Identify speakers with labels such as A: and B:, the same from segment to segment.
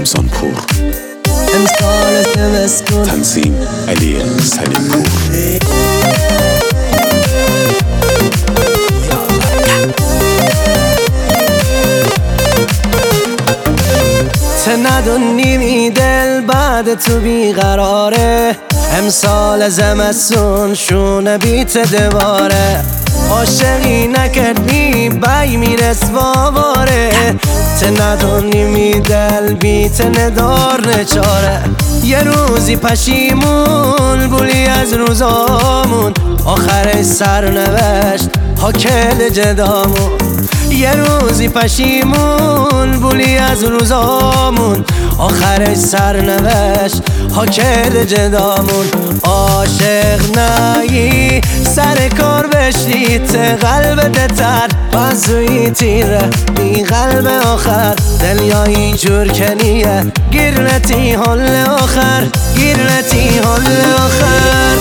A: رمضان پور.
B: امسال زمستون
A: تنظیم علی سلیم پور.
B: ندونی دل بعد تو بیقراره، امسال زمستون شونه بیت دواره، عاشقی نکردی بای میرس باواره، ندونی دل بیت ندار نچاره، یه روزی پشیمون بولی از روزامون، آخر سرنوشت حاکل جدامون، یه روزی پشیمون بولی از روزامون، آخرش سرنوشت حاکل جدامون، عاشق نایی سر کار بشید قلب دتر بازوی تیره بی قلب آخر، دل یا اینجور کنیه گیرنتی حل آخر، گیرنتی حل آخر.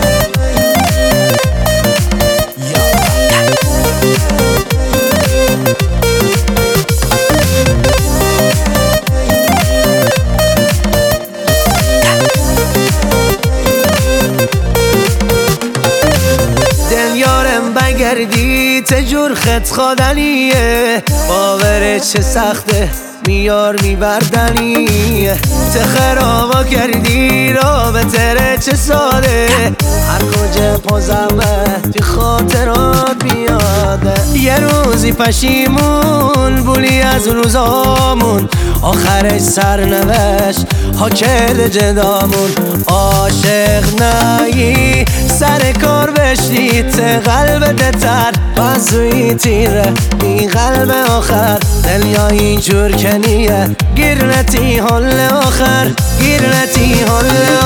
B: بگردی تجور خط خادنیه، باوره چه سخته میار میبردنیه، تخرابا کردی رابطه چه ساده، هر کجا پازمه توی خاطرات میاده، یه روزی پشیمون بولی از روزامون، آخرش سرنوشت حاکل جدامون، عاشق نایی سر کار بشید قلب دتر بازوی تیره بی قلب آخر، دل یا اینجور کنیه گیرنتی حل آخر، گیرنتی حل